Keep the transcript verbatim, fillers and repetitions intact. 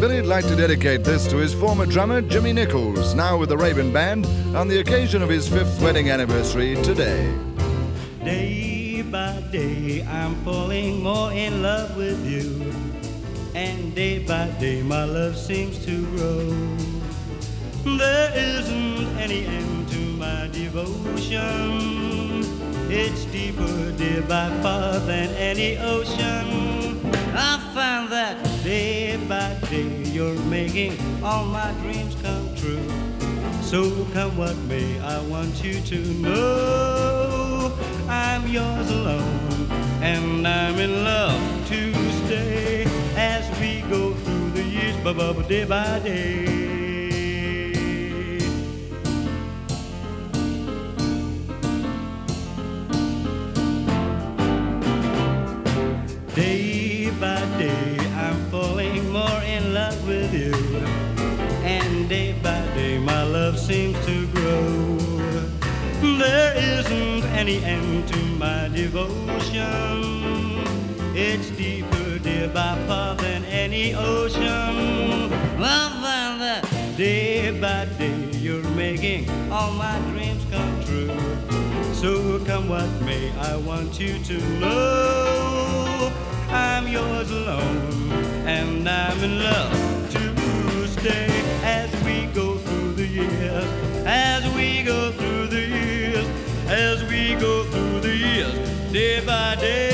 Billy'd like to dedicate this to his former drummer, Jimmy Nichols, now with the Raven Band, on the occasion of his fifth wedding anniversary today. Day by day, I'm falling more in love with you. And day by day, my love seems to grow. There isn't any end to my devotion. It's deeper, dear, by far than any ocean. I find that day by day you're making all my dreams come true. So come what may, I want you to know I'm yours alone, and I'm in love to stay as we go through the years, ba-ba-ba, day by day. Day by day, I'm falling more in love with you. And day by day, my love seems to grow. There isn't any end to my devotion. It's deeper, dear, by far than any ocean. I find that day by day, you're making all my dreams come true. So come what may, I want you to know I'm yours alone, and I'm in love to stay as we go through the years, as we go through the years, as we go through the years, day by day.